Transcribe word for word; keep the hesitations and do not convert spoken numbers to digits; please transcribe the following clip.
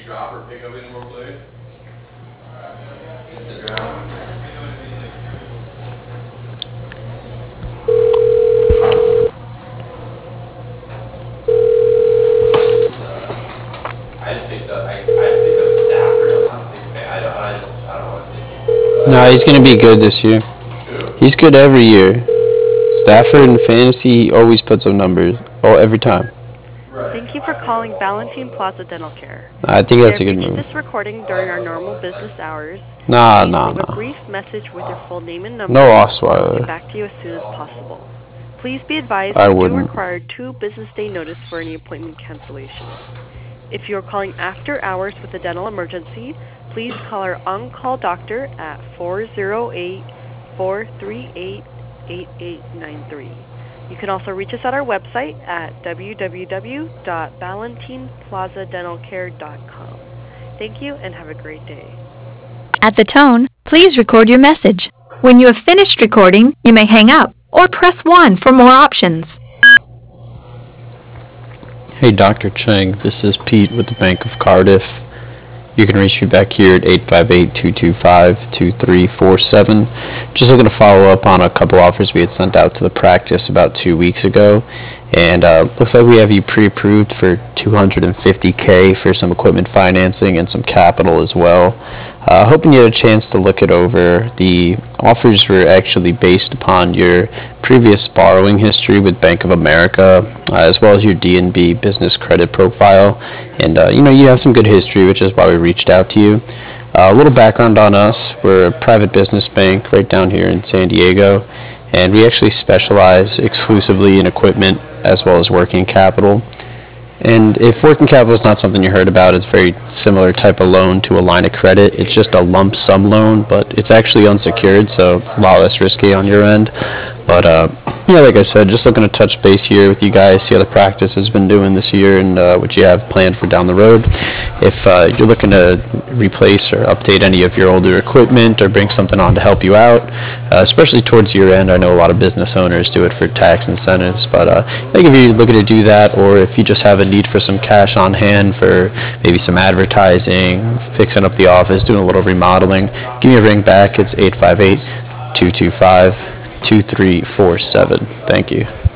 drop or pick up any more plays? Sit down. I just picked up. I, I picked up Stafford on my sick pay. I don't. I just. I don't want to take it. No, he's gonna be good this year. Who? He's good every year. Stafford in fantasy he always puts up numbers. Oh, every time. Right. Thank you for calling Valentine Plaza Dental Care. I think that's a We good have reached move. this recording during our normal business hours. Nah, Please nah, leave a nah. brief message with your full name and number. No We'll Osweiler. get back to you as soon as possible. Please be advised I we do wouldn't. require two business day notice for any appointment cancellation. If you are calling after hours with a dental emergency, please call our on-call doctor at four oh eight, four three eight, eight eight nine three. You can also reach us at our website at w w w dot valentine plaza dental care dot com. Thank you and have a great day. At the tone, please record your message. When you have finished recording, you may hang up or press one for more options. Hey, Doctor Cheng, this is Pete with the Bank of Cardiff. You can reach me back here at eight five eight, two two five, two three four seven. Just looking to follow up on a couple offers we had sent out to the practice about two weeks ago. And uh, looks like we have you pre-approved for two hundred fifty K for some equipment financing and some capital as well. Uh, hoping you had a chance to look it over. The offers were actually based upon your previous borrowing history with Bank of America, uh, as well as your D N B business credit profile. And, uh, you know, you have some good history, which is why we reached out to you. Uh, a little background on us. We're a private business bank right down here in San Diego, and we actually specialize exclusively in equipment as well as working capital. And if working capital is not something you heard about, it's a very similar type of loan to a line of credit. It's just a lump sum loan, but it's actually unsecured, so it's a lot less risky on your end. But uh, yeah, like I said, just looking to touch base here with you guys, see how the practice has been doing this year and uh, what you have planned for down the road. If uh, you're looking to replace or update any of your older equipment or bring something on to help you out, uh, especially towards year end, I know a lot of business owners do it for tax incentives, but uh, I think if you're looking to do that, or if you just have a need for some cash on hand for maybe some advertising, fixing up the office, doing a little remodeling, give me a ring back. It's eight five eight, two two five, two three four seven. Thank you.